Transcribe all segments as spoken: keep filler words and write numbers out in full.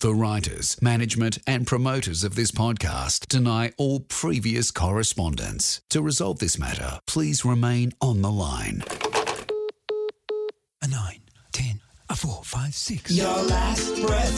The writers, management and promoters of this podcast deny all previous correspondence. To resolve this matter, please remain on the line. A nine, ten, a four, five, six. Your last breath,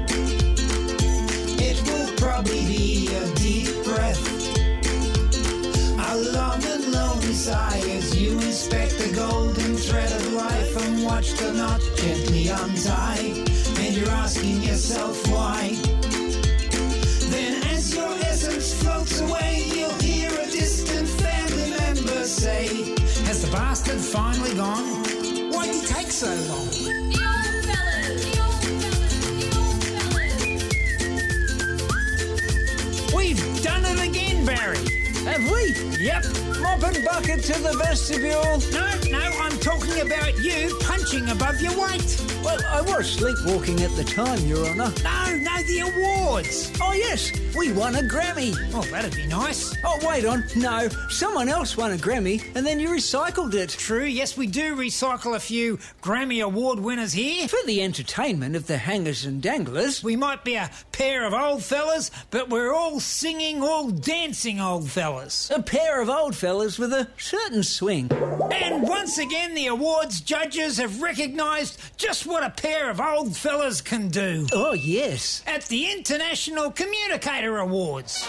it will probably be a deep breath. A long and lonely sigh as you inspect the golden thread of life and watch the knot gently untie. And you're asking yourself why. Then as your essence floats away, you'll hear a distant family member say, "Has the bastard finally gone? Why'd he take so long?" The old fellas, the old fellas, the old fellas. We've done it again, Barry. Have we? Yep. Mop and bucket to the vestibule. No, no, I'm talking about you punching above your weight. Well, I was sleepwalking at the time, Your Honour. No, no, the awards. Oh, yes, we won a Grammy. Oh, that'd be nice. Oh, wait on. No, someone else won a Grammy and then you recycled it. True, yes, we do recycle a few Grammy Award winners here. For the entertainment of the hangers and danglers. We might be a pair of old fellas, but we're all singing, all dancing old fellas. A pair of old fellas with a certain swing. And once again, the awards judges have recognised just what a pair of old fellas can do. Oh, yes. At the International Communicator Awards.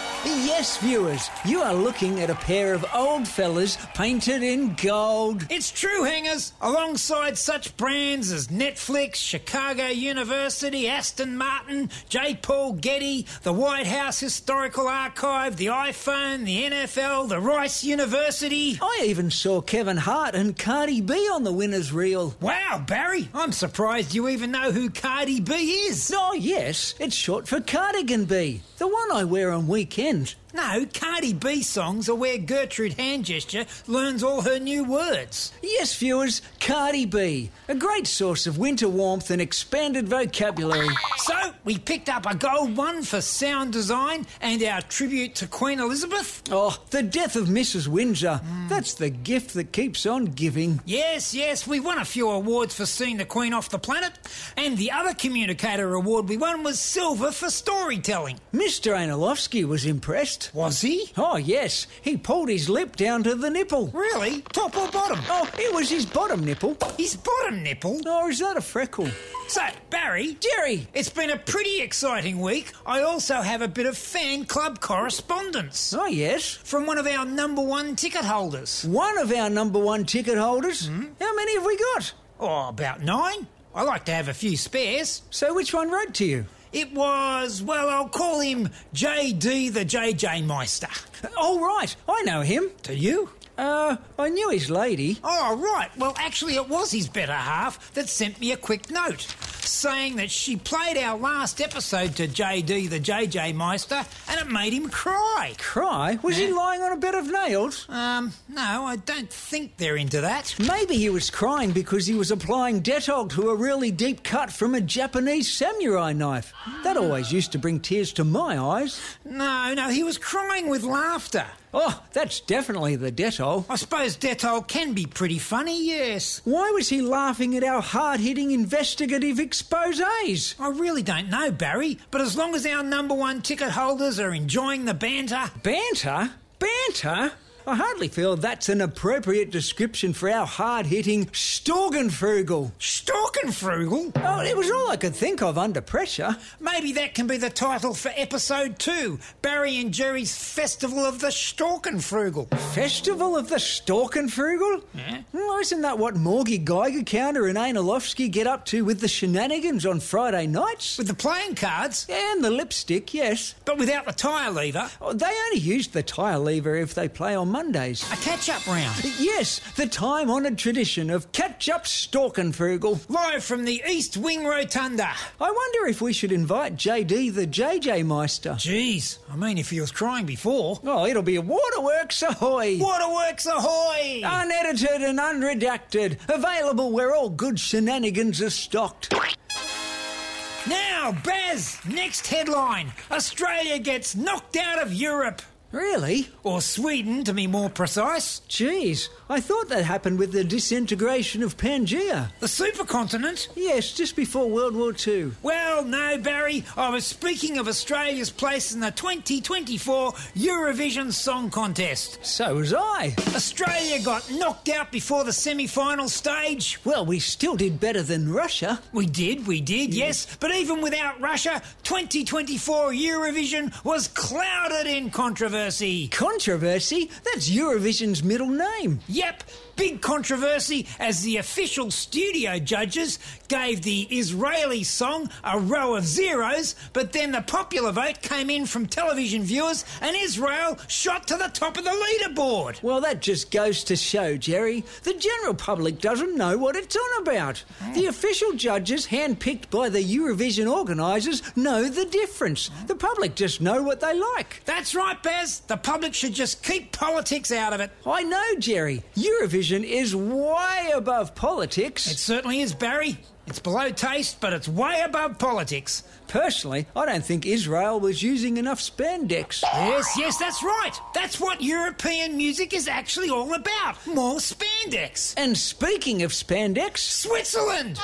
Yes, viewers, you are looking at a pair of old fellas painted in gold. It's true, hangers. Alongside such brands as Netflix, Chicago University, Aston Martin, J. Paul Getty, the White House Historical Archive, the iPhone, the N F L, the Rice University. I even saw Kevin Hart and Cardi B on the winner's reel. Wow, Barry, I'm surprised you even know who Cardi B is. Oh, yes, it's short for Cardigan B, the one I wear on weekends. No, Cardi B songs are where Gertrude Handgesture learns all her new words. Yes, viewers, Cardi B, a great source of winter warmth and expanded vocabulary. So, we picked up a gold one for sound design and our tribute to Queen Elizabeth. Oh, the death of Missus Windsor. Mm. That's the gift that keeps on giving. Yes, yes, we won a few awards for seeing the Queen off the planet, and the other communicator award we won was silver for storytelling. Mister Anilovsky was impressed. Was he? Oh, yes. He pulled his lip down to the nipple. Really? Top or bottom? Oh, it was his bottom nipple. His bottom nipple? Oh, is that a freckle? So, Barry. Jerry. It's been a pretty exciting week. I also have a bit of fan club correspondence. Oh, yes. From one of our number one ticket holders. One of our number one ticket holders? Mm. How many have we got? Oh, about nine. I like to have a few spares. So which one wrote to you? It was, well, I'll call him J D the J J Meister. Oh, right. I know him. Do you? Uh, I knew his lady. Oh, right. Well, actually, it was his better half that sent me a quick note saying that she played our last episode to J D the J J Meister and it made him cry. Cry? Was yeah. he lying on a bed of nails? Um, no, I don't think they're into that. Maybe he was crying because he was applying Dettol to a really deep cut from a Japanese samurai knife. That always used to bring tears to my eyes. No, no, he was crying with laughter. Oh, that's definitely the Dettol. I suppose Dettol can be pretty funny, yes. Why was he laughing at our hard-hitting investigative exposés? I really don't know, Barry, but as long as our number one ticket holders are enjoying the banter... Banter? Banter? I hardly feel that's an appropriate description for our hard-hitting Storkenfrugel. Storkenfrugel? Oh, it was all I could think of under pressure. Maybe that can be the title for episode two, Barry and Jerry's Festival of the Storkenfrugel. Festival of the Storkenfrugel? Yeah. Well, isn't that what Morgie Geiger Counter and Anilovsky get up to with the shenanigans on Friday nights? With the playing cards? And the lipstick, yes. But without the tyre lever? Oh, they only use the tyre lever if they play on Mondays. A catch-up round? Yes, the time-honoured tradition of catch-up Storkenfrugel. Live from the East Wing Rotunda. I wonder if we should invite J D the J J Meister. Jeez, I mean, if he was crying before... Oh, it'll be Waterworks ahoy! Waterworks ahoy! Unedited and unredacted. Available where all good shenanigans are stocked. Now, Baz, next headline. Australia gets knocked out of Europe. Really? Or Sweden, to be more precise. Geez, I thought that happened with the disintegration of Pangaea. The supercontinent? Yes, just before World War Two. Well, no, Barry. I was speaking of Australia's place in the twenty twenty-four Eurovision Song Contest. So was I. Australia got knocked out before the semi-final stage. Well, we still did better than Russia. We did, we did, yes. But even without Russia, twenty twenty-four Eurovision was clouded in controversy. Controversy? That's Eurovision's middle name. Yep, big controversy as the official studio judges gave the Israeli song a row of zeros, but then the popular vote came in from television viewers and Israel shot to the top of the leaderboard. Well, that just goes to show, Jerry, the general public doesn't know what it's on about. The official judges, handpicked by the Eurovision organisers, know the difference. The public just know what they like. That's right, Baz. The public should just keep politics out of it. I know, Jerry. Eurovision is way above politics. It certainly is, Barry. It's below taste, but it's way above politics. Personally, I don't think Israel was using enough spandex. Yes, yes, that's right. That's what European music is actually all about. More spandex. And speaking of spandex, Switzerland!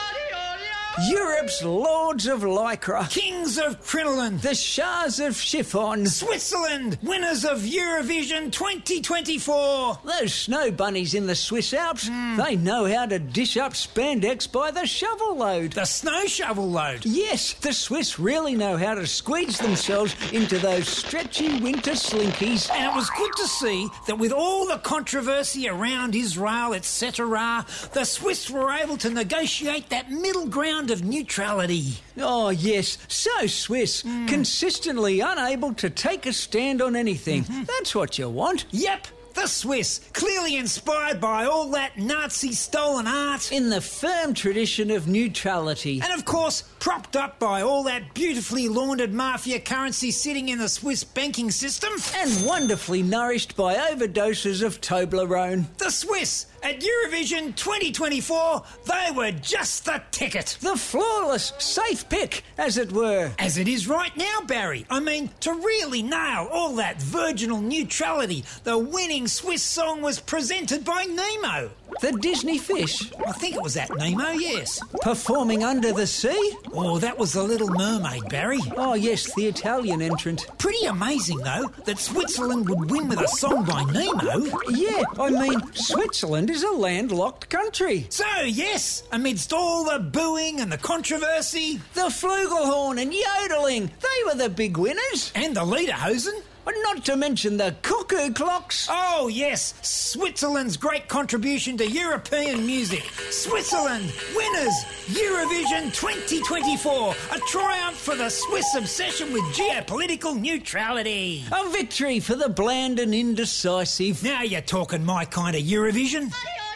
Europe's lords of lycra, Kings of crinoline. the shahs of chiffon, Switzerland, winners of Eurovision twenty twenty-four. those snow bunnies in the Swiss Alps, they know how to dish up spandex by the shovel load. The snow shovel load. Yes, the Swiss really know how to squeeze themselves into those stretchy winter slinkies. And it was good to see that with all the controversy around Israel, et cetera, the Swiss were able to negotiate that middle ground of neutrality. Oh, yes, so Swiss, consistently unable to take a stand on anything. That's what you want. Yep, the Swiss, clearly inspired by all that Nazi-stolen art. In the firm tradition of neutrality. And of course, propped up by all that beautifully laundered mafia currency sitting in the Swiss banking system. And wonderfully nourished by overdoses of Toblerone. The Swiss, at Eurovision twenty twenty-four, they were just the ticket. The flawless, safe pick, as it were. As it is right now, Barry. I mean, to really nail all that virginal neutrality, the winning Swiss song was presented by Nemo. The Disney fish, I think it was that Nemo, yes. performing under the sea. Oh, that was the Little Mermaid, Barry. Oh, yes, the Italian entrant. Pretty amazing, though, that Switzerland would win with a song by Nemo. Yeah, I mean, Switzerland is a landlocked country. So, yes, amidst all the booing and the controversy, The flugelhorn and yodeling, they were the big winners. and the Lederhosen. Not to mention the cuckoo clocks. Oh, yes, Switzerland's great contribution to European music. Switzerland, winners, Eurovision twenty twenty-four. A triumph for the Swiss obsession with geopolitical neutrality. A victory for the bland and indecisive. Now you're talking my kind of Eurovision.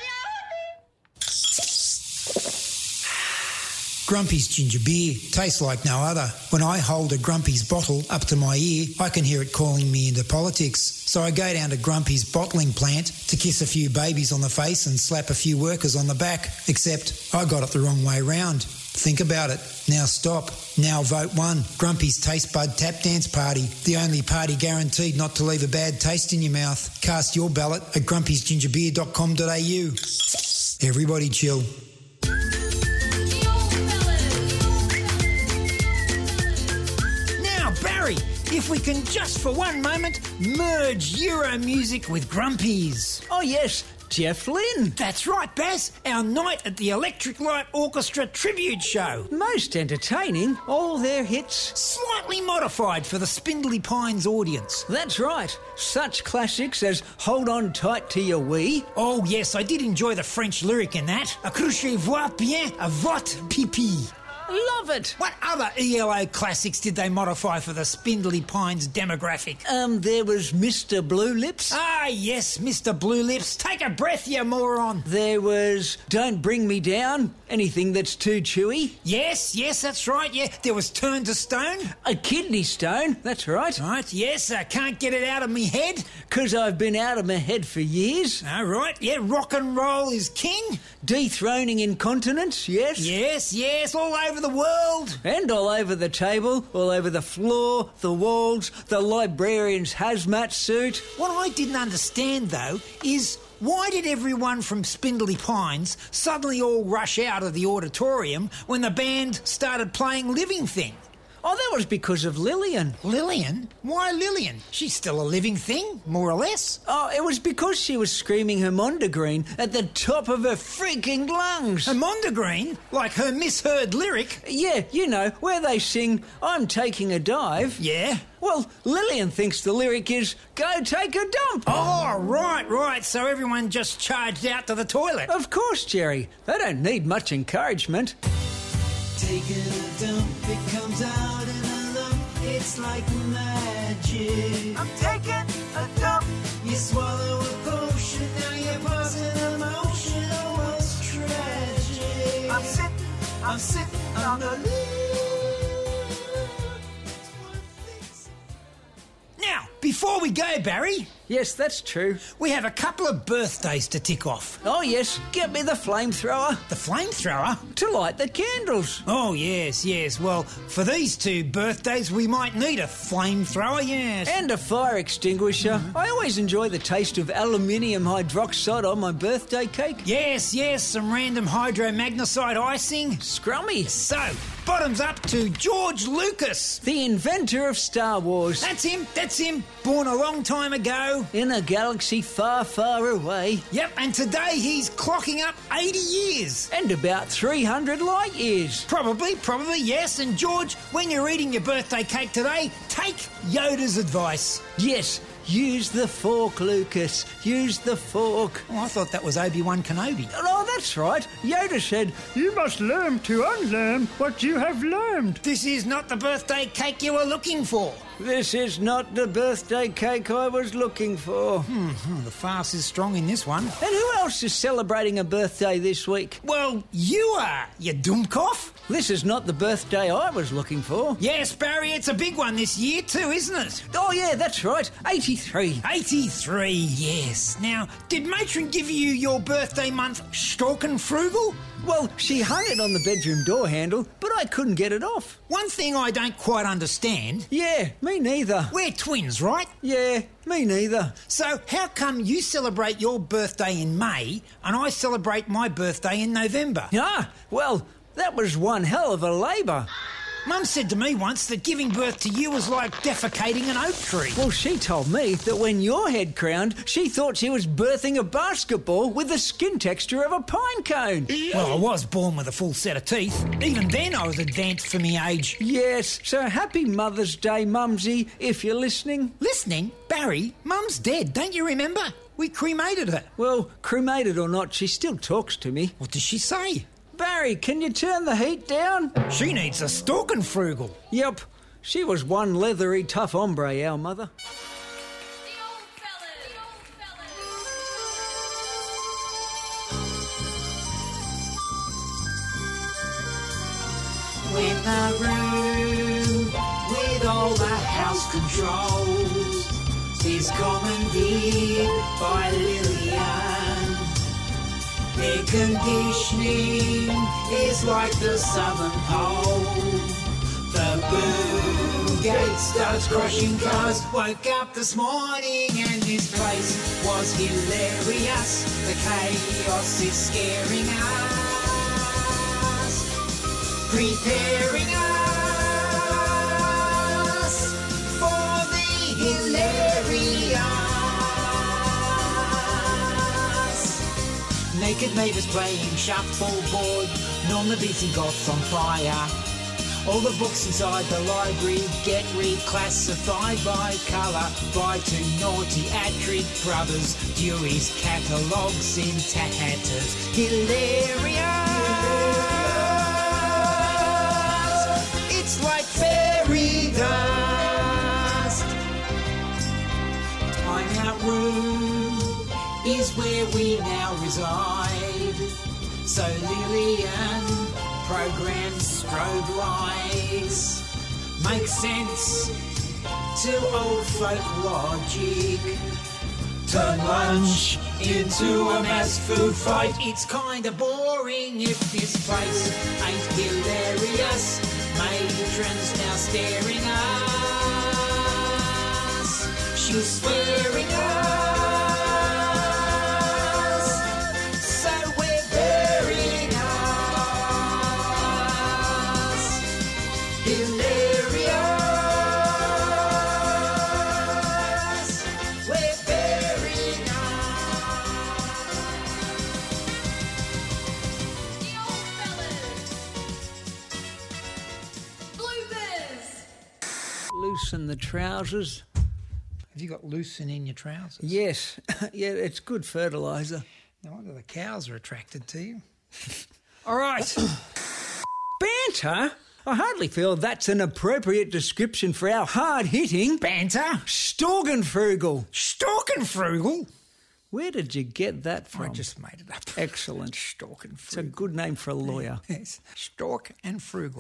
Grumpy's ginger beer tastes like no other. When I hold a Grumpy's bottle up to my ear, I can hear it calling me into politics. So I go down to Grumpy's bottling plant to kiss a few babies on the face and slap a few workers on the back. Except I got it the wrong way round. Think about it. Now stop. Now vote one. Grumpy's Taste Bud Tap Dance Party. The only party guaranteed not to leave a bad taste in your mouth. Cast your ballot at grumpys ginger beer dot com dot a u. Everybody chill. Barry, if we can just for one moment merge Euro music with Grumpy's. Oh, yes, Jeff Lynne. That's right, Baz, our night at the Electric Light Orchestra tribute show. Most entertaining, all their hits. Slightly modified for the Spindly Pines audience. That's right, such classics as Hold On Tight to Your Wee. Oh, yes, I did enjoy the French lyric in that. Accrochez-vous bien à votre pipi. Love it. What other E L O classics did they modify for the Spindly Pines demographic? Um, there was Mister Blue Lips. Ah, yes, Mister Blue Lips. Take a breath, you moron. There was Don't Bring Me Down, anything that's too chewy. Yes, yes, that's right, yeah. There was Turn to Stone. A Kidney Stone, that's right. Right, yes, I can't get it out of me head. 'Cause I've been out of my head for years. All right, yeah, Rock and Roll is King. Dethroning Incontinence, yes. Yes, yes, all over over the world. And all over the table, all over the floor, the walls, the librarian's hazmat suit. What I didn't understand, though, is why did everyone from Spindley Pines suddenly all rush out of the auditorium when the band started playing Living Thing? Oh, that was because of Lillian. Lillian? Why Lillian? She's still a living thing, more or less. Oh, it was because she was screaming her Mondegreen at the top of her freaking lungs. A Mondegreen? Like her misheard lyric? Yeah, you know, where they sing, I'm taking a dive. Yeah. Well, Lillian thinks the lyric is, go take a dump. Oh, right, right. So everyone just charged out to the toilet. Of course, Jerry. They don't need much encouragement. Taking a dump, it comes out in a lump. It's like magic. I'm taking a dump. You swallow a potion, now you're passing a motion. Oh, what's tragic? I'm sitting, I'm sitting on the loo. Now, before we go, Barry, Yes, that's true. we have a couple of birthdays to tick off. Oh, yes, get me the flamethrower The flamethrower? to light the candles. Oh, yes, yes. Well, for these two birthdays, we might need a flamethrower, yes. And a fire extinguisher. I always enjoy the taste of aluminium hydroxide on my birthday cake. Yes, yes, some random hydromagnesite icing. Scrummy. So, bottoms up to George Lucas. The inventor of Star Wars. That's him, that's him. Born a long time ago. In a galaxy far, far away. Yep, and today he's clocking up eighty years. And about three hundred light years. Probably, probably, yes. And George, when you're eating your birthday cake today, take Yoda's advice. Yes, use the fork, Lucas. Use the fork. Oh, I thought that was Obi-Wan Kenobi. Oh, that's right. Yoda said, you must learn to unlearn what you have learned. This is not the birthday cake you were looking for. This is not the birthday cake I was looking for. Hmm, the farce is strong in this one. And who else is celebrating a birthday this week? Well, you are, you Dumkoff. This is not the birthday I was looking for. Yes, Barry, it's a big one this year too, isn't it? Oh, yeah, that's right. eighty-three. eighty-three, yes. Now, did Matron give you your birthday month Storkenfrugel? Well, she hung it on the bedroom door handle, but I couldn't get it off. One thing I don't quite understand, Yeah, me neither. we're twins, right? Yeah, me neither. So how come you celebrate your birthday in May and I celebrate my birthday in November? Ah, well, that was one hell of a labour. Mum said to me once that giving birth to you was like defecating an oak tree. Well, she told me that when your head crowned, she thought she was birthing a basketball with the skin texture of a pine cone. Well, I was born with a full set of teeth. Even then I was advanced for me age. Yes, so happy Mother's Day, Mumsy, if you're listening. Listening? Barry, Mum's dead, don't you remember? We cremated her. Well, cremated or not, she still talks to me. What does she say? Barry, can you turn the heat down? She needs a Storkenfrugel. Yep, she was one leathery, tough hombre, our mother. The old fellas. The old fellas. When the room with all the house controls is commandeered by Lillian. Air conditioning is like the southern pole. The boom gate starts crushing cars. Woke up this morning and this place was hilarious. The chaos is scaring us, preparing us for the hilarious. Naked neighbours playing shuffleboard. Norm the Visigoths on fire. All the books inside the library get reclassified by colour by two naughty Attridge brothers. Dewey's catalogues in tatters. Hilarious! It's like fairy dust. Time out room is where we now reside. So Lillian programs strobe lights, make sense to old folk logic. Turn lunch into a mass food fight. It's kinda boring if this place ain't hilarious. Matron's now staring us. She's swearing us. So we're burying us. Hilarious. We're burying us. The old fellas. Bloopers. Loosen the trousers. Have you got loosen in your trousers? Yes, yeah, it's good fertiliser. No wonder the cows are attracted to you. All right. Banter? I hardly feel that's an appropriate description for our hard-hitting Banter? Storgenfrugel. Storkenfrugel? Where did you get that I from? just made it up. Excellent. Storkenfrugel. It's a good name for a lawyer. Yes, Stork and Frugal.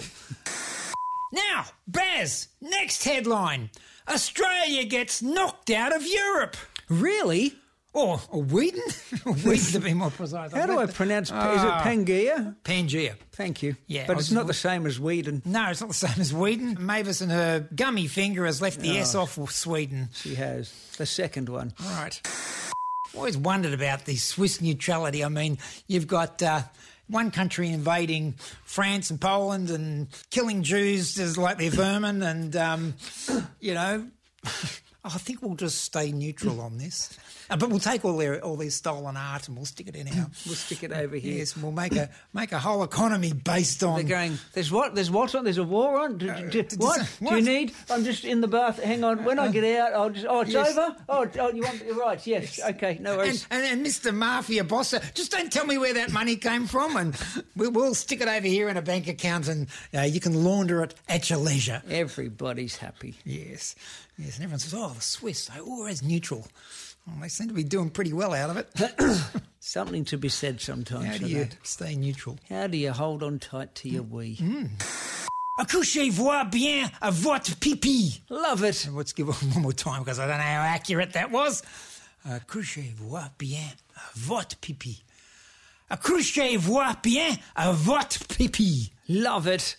Now, Baz, next headline. Australia gets knocked out of Europe. Really? Or, or Whedon? Whedon to be more precise. How do I pronounce? Is it Pangaea? Pangaea. Thank you. Yeah, but I it's was- not the same as Whedon. No, it's not the same as Whedon. Mavis and her gummy finger has left the S off Sweden. She has the second one. All right. I've always wondered about the Swiss neutrality. I mean, you've got uh, one country invading France and Poland and killing Jews as like they're vermin, and, um, you know, I think we'll just stay neutral on this. Uh, but we'll take all their all their stolen art and we'll stick it in our... We'll stick it over here. Yes, we'll make a make a whole economy based on... They're going, there's what? There's what on? There's a war on? Do, do, does- what? Do what? you need? I'm just in the bath. Hang on. When I get out, I'll just... Oh, it's Yes. over? Oh, oh, you want... Right, yes. Okay, no worries. And, and, and Mister Mafia boss, uh, just don't tell me where that money came from, and we'll, we'll stick it over here in a bank account, and uh, you can launder it at your leisure. Everybody's happy. Yes, yes, and everyone says, "Oh, the Swiss, they're always neutral. Well, they seem to be doing pretty well out of it." Something to be said sometimes How for do you that. stay neutral? How do you hold on tight to your wee? Accouchez-vous bien à votre pipi. Love it. Let's give it one more time because I don't know how accurate that was. Accouchez-vous bien à votre pipi. Accouchez-vous bien à votre pipi. Love it.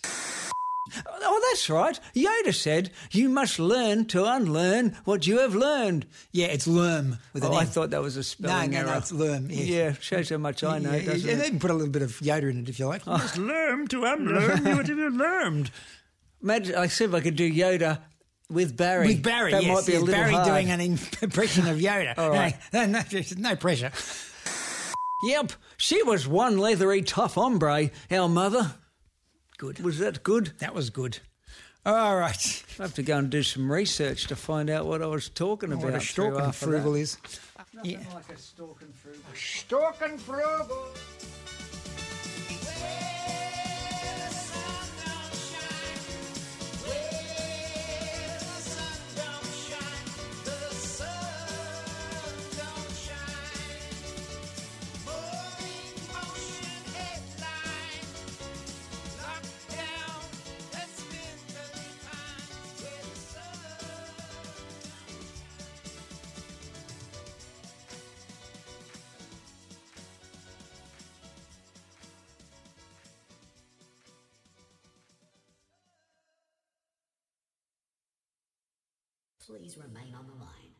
Oh, that's right. Yoda said, you must learn to unlearn what you have learned. Yeah, it's lerm with an Oh, I M. thought that was a No, spelling no, error. no, it's lerm. Yes. Yeah, shows how much I know, Yeah, doesn't and it? even put a little bit of Yoda in it if you like. Just learn to unlearn what you've learned. Imagine, I said if I could do Yoda with Barry. With Barry, that yes, might be yes, a little Barry hard. doing an impression of Yoda. All right. No, no, no, no pressure. Yep, she was one leathery tough hombre, our mother. Good. Was that good? That was good. All right. I have to go and do some research to find out what I was talking about. What a through Storkenfrugel after that. is. Nothing Yeah. like a Storkenfrugel. Storkenfrugel. Please remain on the line.